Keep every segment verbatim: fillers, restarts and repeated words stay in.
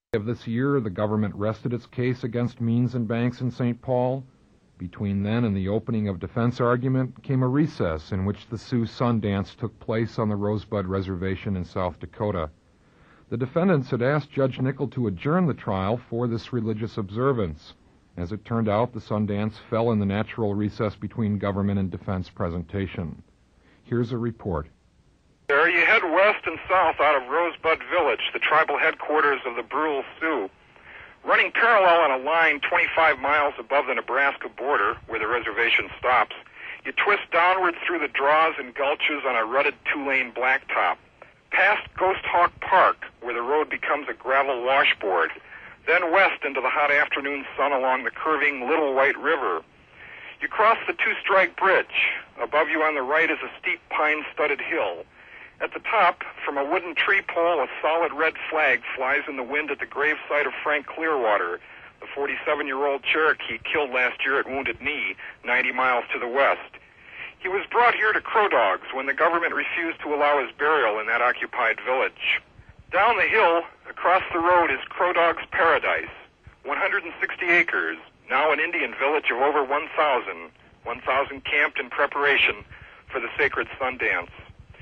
Of this year, the government rested its case against Means and Banks in Saint Paul. Between then and the opening of defense argument came a recess in which the Sioux Sundance took place on the Rosebud Reservation in South Dakota. The defendants had asked Judge Nickel to adjourn the trial for this religious observance. As it turned out, the Sundance fell in the natural recess between government and defense presentation. Here's a report. There you head west and south out of Rosebud Village, the tribal headquarters of the Brule Sioux. Running parallel on a line twenty-five miles above the Nebraska border, where the reservation stops, you twist downward through the draws and gulches on a rutted two-lane blacktop, past Ghost Hawk Park, where the road becomes a gravel washboard, then west into the hot afternoon sun along the curving Little White River. You cross the Two-Strike Bridge. Above you on the right is a steep pine-studded hill. At the top, from a wooden tree pole, a solid red flag flies in the wind at the gravesite of Frank Clearwater, the forty-seven-year-old Cherokee killed last year at Wounded Knee, ninety miles to the west. He was brought here to Crow Dogs when the government refused to allow his burial in that occupied village. Down the hill, across the road, is Crow Dogs Paradise, one hundred sixty acres, now an Indian village of over one thousand, one thousand camped in preparation for the sacred Sundance.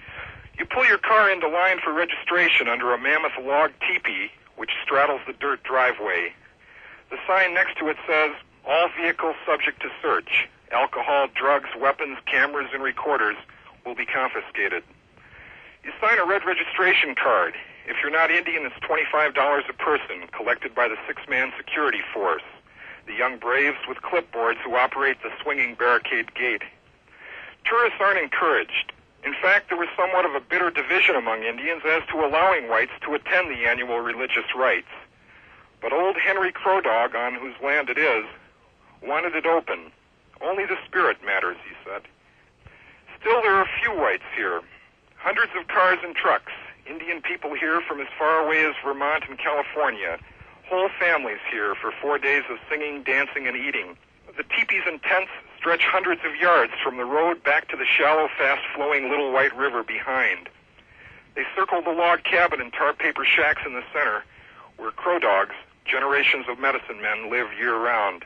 You pull your car into line for registration under a mammoth log teepee, which straddles the dirt driveway. The sign next to it says, "All vehicles subject to search. Alcohol, drugs, weapons, cameras, and recorders will be confiscated." You sign a red registration card. If you're not Indian, it's twenty-five dollars a person, collected by the six-man security force, the young braves with clipboards who operate the swinging barricade gate. Tourists aren't encouraged. In fact, there was somewhat of a bitter division among Indians as to allowing whites to attend the annual religious rites. But old Henry Crow Dog, on whose land it is, wanted it open. Only the spirit matters, he said. Still, there are few whites here. Hundreds of cars and trucks. Indian people here from as far away as Vermont and California. Whole families here for four days of singing, dancing, and eating. The teepees and tents stretch hundreds of yards from the road back to the shallow, fast-flowing Little White River behind. They circle the log cabin and tar paper shacks in the center, where Crow Dogs, generations of medicine men, live year-round.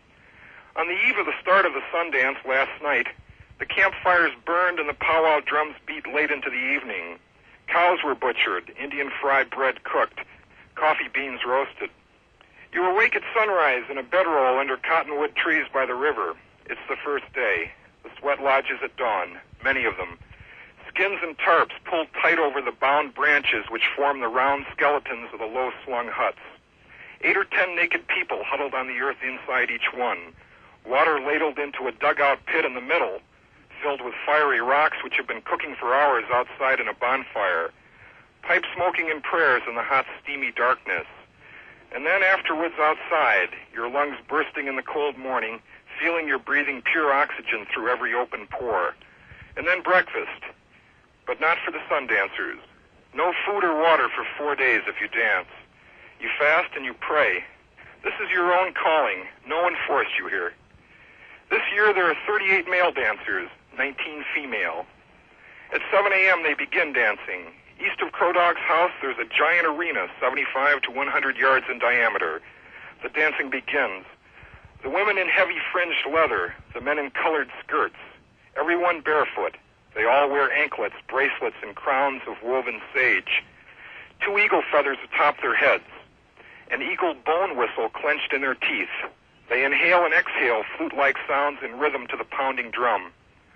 On the eve of the start of the Sundance last night, the campfires burned and the powwow drums beat late into the evening. Cows were butchered, Indian fried bread cooked, coffee beans roasted. You awake at sunrise in a bedroll under cottonwood trees by the river. It's the first day. The sweat lodges at dawn, many of them. Skins and tarps pulled tight over the bound branches which form the round skeletons of the low-slung huts. Eight or ten naked people huddled on the earth inside each one. Water ladled into a dugout pit in the middle, filled with fiery rocks which have been cooking for hours outside in a bonfire. Pipe smoking in prayers in the hot, steamy darkness. And then afterwards outside, your lungs bursting in the cold morning, feeling you're breathing pure oxygen through every open pore. And then breakfast. But not for the Sundancers. No food or water for four days if you dance. You fast and you pray. This is your own calling. No one forced you here. This year there are thirty-eight male dancers, nineteen female. At seven a.m. they begin dancing. East of Crow Dog's house, there's a giant arena, seventy-five to one hundred yards in diameter. The dancing begins. The women in heavy fringed leather, the men in colored skirts, everyone barefoot. They all wear anklets, bracelets, and crowns of woven sage. Two eagle feathers atop their heads. An eagle bone whistle clenched in their teeth. They inhale and exhale flute-like sounds in rhythm to the pounding drum.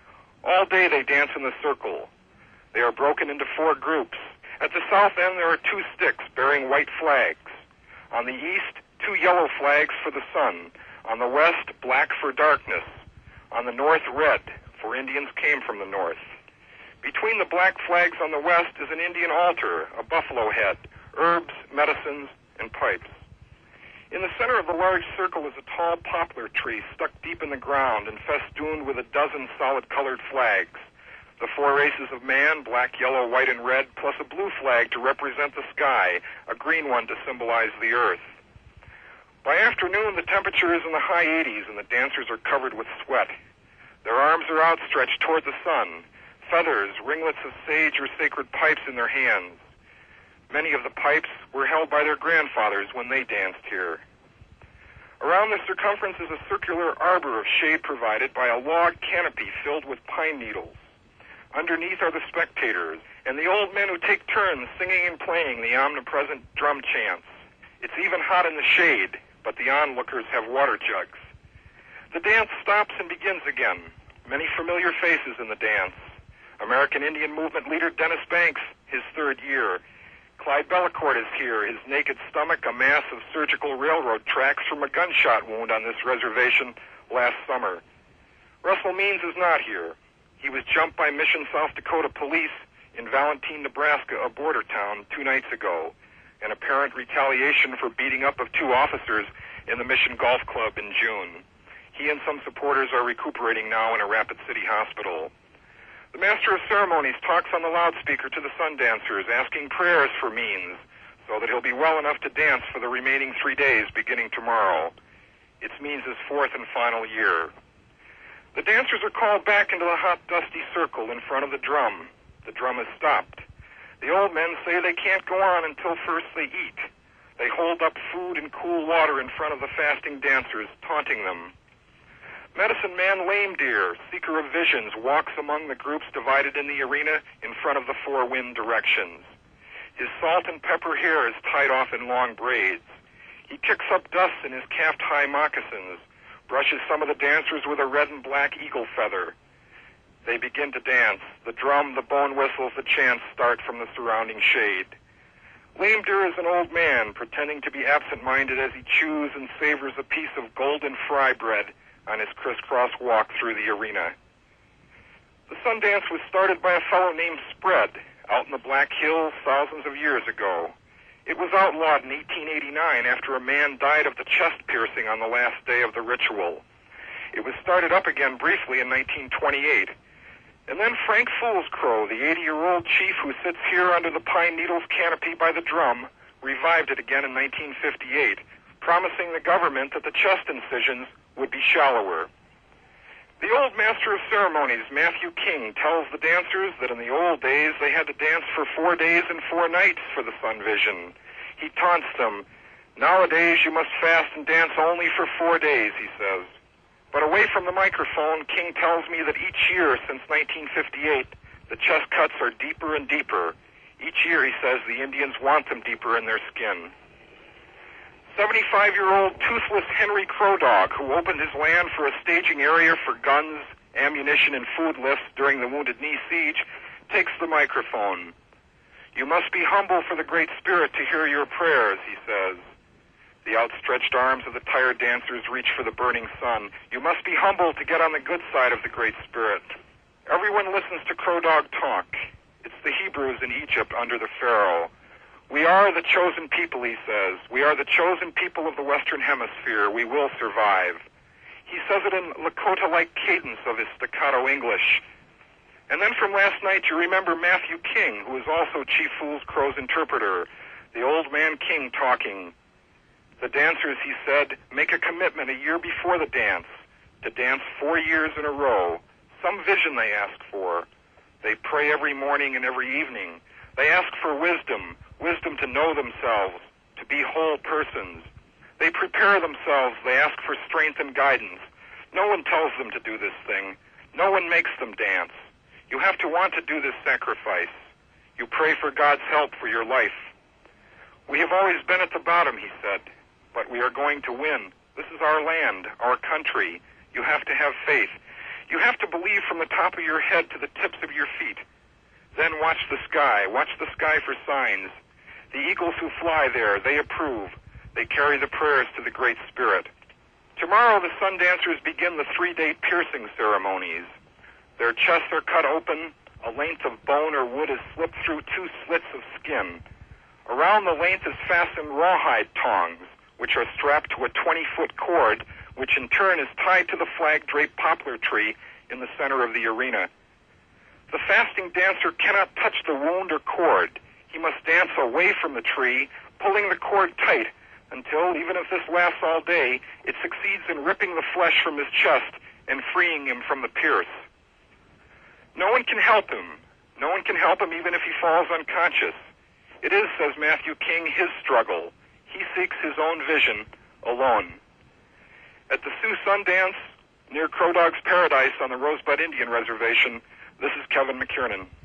All day they dance in the circle. They are broken into four groups. At the south end there are two sticks bearing white flags. On the east, two yellow flags for the sun. On the west, black for darkness. On the north, red, for Indians came from the north. Between the black flags on the west is an Indian altar, a buffalo head, herbs, medicines, and pipes. In the center of the large circle is a tall poplar tree stuck deep in the ground and festooned with a dozen solid-colored flags. The four races of man, black, yellow, white, and red, plus a blue flag to represent the sky, a green one to symbolize the earth. By afternoon, the temperature is in the high eighties and the dancers are covered with sweat. Their arms are outstretched toward the sun, feathers, ringlets of sage or sacred pipes in their hands. Many of the pipes were held by their grandfathers when they danced here. Around the circumference is a circular arbor of shade provided by a log canopy filled with pine needles. Underneath are the spectators, and the old men who take turns singing and playing the omnipresent drum chants. It's even hot in the shade, but the onlookers have water jugs. The dance stops and begins again. Many familiar faces in the dance. American Indian Movement leader Dennis Banks, his third year. Clyde Bellecourt is here, his naked stomach a mass of surgical railroad tracks from a gunshot wound on this reservation last summer. Russell Means is not here. He was jumped by Mission, South Dakota police in Valentine, Nebraska, a border town, two nights ago, an apparent retaliation for beating up of two officers in the Mission Golf Club in June. He and some supporters are recuperating now in a Rapid City hospital. The Master of Ceremonies talks on the loudspeaker to the sun dancers, asking prayers for Means, so that he'll be well enough to dance for the remaining three days beginning tomorrow. It's Means' fourth and final year. The dancers are called back into the hot, dusty circle in front of the drum. The drum has stopped. The old men say they can't go on until first they eat. They hold up food and cool water in front of the fasting dancers, taunting them. Medicine Man Lame Deer, seeker of visions, walks among the groups divided in the arena in front of the four wind directions. His salt and pepper hair is tied off in long braids. He kicks up dust in his calf-high moccasins, brushes some of the dancers with a red and black eagle feather. They begin to dance. The drum, the bone whistles, the chants start from the surrounding shade. Lame Deer is an old man, pretending to be absent-minded as he chews and savors a piece of golden fry bread on his crisscross walk through the arena. The Sundance was started by a fellow named Spread out in the Black Hills thousands of years ago. It was outlawed in eighteen eighty-nine after a man died of the chest piercing on the last day of the ritual. It was started up again briefly in nineteen twenty-eight. And then Frank Foolscrow, the eighty-year-old chief who sits here under the pine needles canopy by the drum, revived it again in nineteen fifty-eight, promising the government that the chest incisions would be shallower. The old Master of Ceremonies, Matthew King, tells the dancers that in the old days they had to dance for four days and four nights for the sun vision. He taunts them. Nowadays you must fast and dance only for four days, he says. But away from the microphone, King tells me that each year since nineteen fifty-eight, the chest cuts are deeper and deeper. Each year, he says, the Indians want them deeper in their skin. seventy-five-year-old toothless Henry Crow Dog, who opened his land for a staging area for guns, ammunition, and food lifts during the Wounded Knee siege, takes the microphone. You must be humble for the Great Spirit to hear your prayers, he says. The outstretched arms of the tired dancers reach for the burning sun. You must be humble to get on the good side of the Great Spirit. Everyone listens to Crow Dog talk. It's the Hebrews in Egypt under the Pharaoh. We are the chosen people, he says. We are the chosen people of the Western Hemisphere. We will survive. He says it in Lakota-like cadence of his staccato English. And then from last night, you remember Matthew King, who is also Chief Foolscrow's interpreter, the old man King talking. The dancers, he said, make a commitment a year before the dance, to dance four years in a row. Some vision they ask for. They pray every morning and every evening. They ask for wisdom, wisdom to know themselves, to be whole persons. They prepare themselves. They ask for strength and guidance. No one tells them to do this thing. No one makes them dance. You have to want to do this sacrifice. You pray for God's help for your life. We have always been at the bottom, he said, but we are going to win. This is our land, our country. You have to have faith. You have to believe from the top of your head to the tips of your feet. Then watch the sky. Watch the sky for signs. The eagles who fly there, they approve. They carry the prayers to the Great Spirit. Tomorrow the sun dancers begin the three-day piercing ceremonies. Their chests are cut open. A length of bone or wood is slipped through two slits of skin. Around the length is fastened rawhide tongs, which are strapped to a twenty-foot cord, which in turn is tied to the flag-draped poplar tree in the center of the arena. The fasting dancer cannot touch the wound or cord. He must dance away from the tree, pulling the cord tight, until, even if this lasts all day, it succeeds in ripping the flesh from his chest and freeing him from the pierce. No one can help him. No one can help him even if he falls unconscious. It is, says Matthew King, his struggle. He seeks his own vision alone. At the Sioux Sundance, near Crow Dog's Paradise on the Rosebud Indian Reservation, this is Kevin McKiernan.